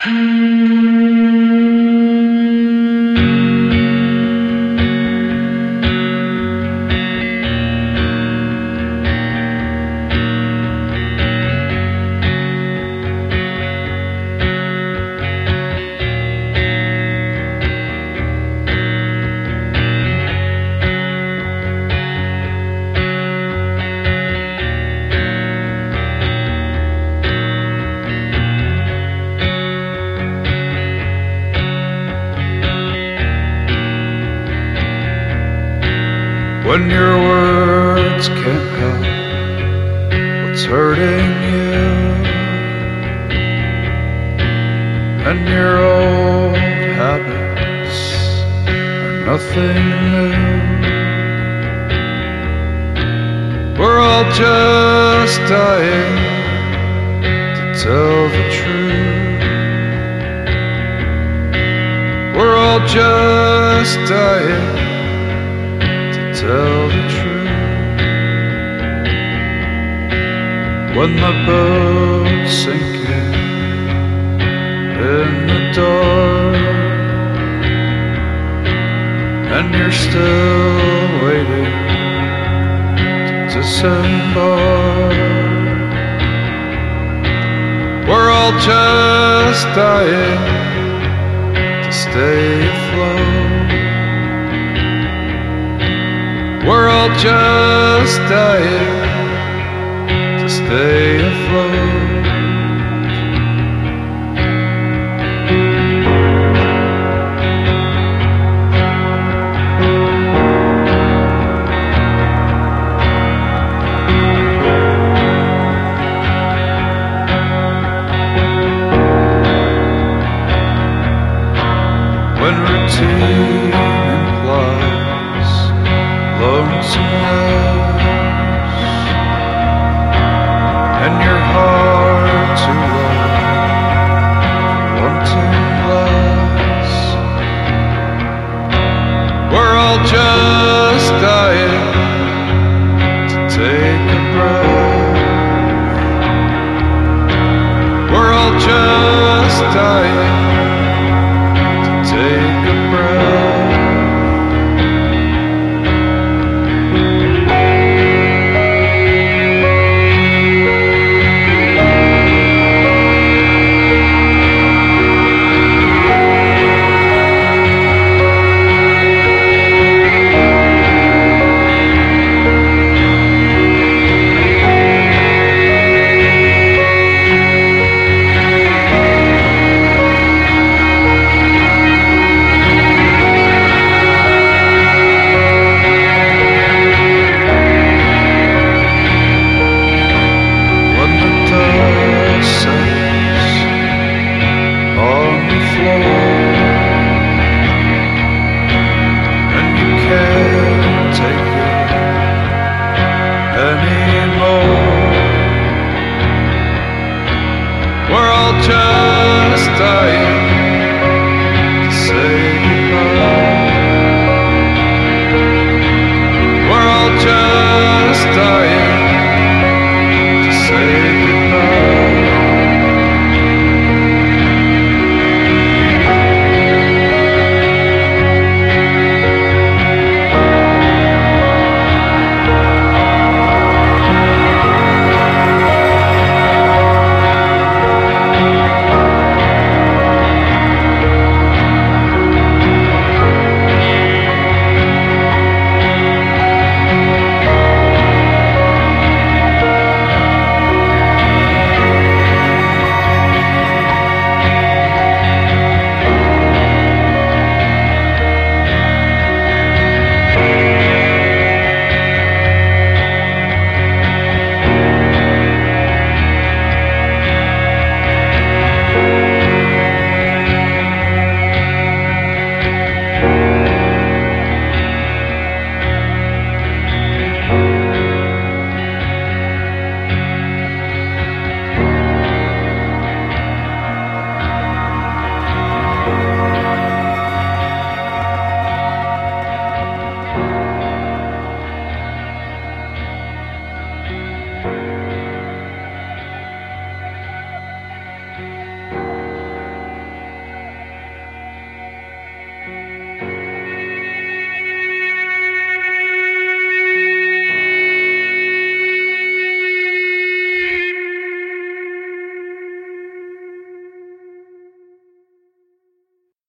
When your words can't help what's hurting you, and your old habits are nothing new, we're all just dying to tell the truth. We're all just dying tell the truth. When the boat's sinking in the dark, and you're still waiting to disembark, we're all just dying to stay afloat. We're all just dying to stay afloat. When routine implies lonesome lives, and your heart too low for wanting less, we're all just dying to take a breath. We're all just dying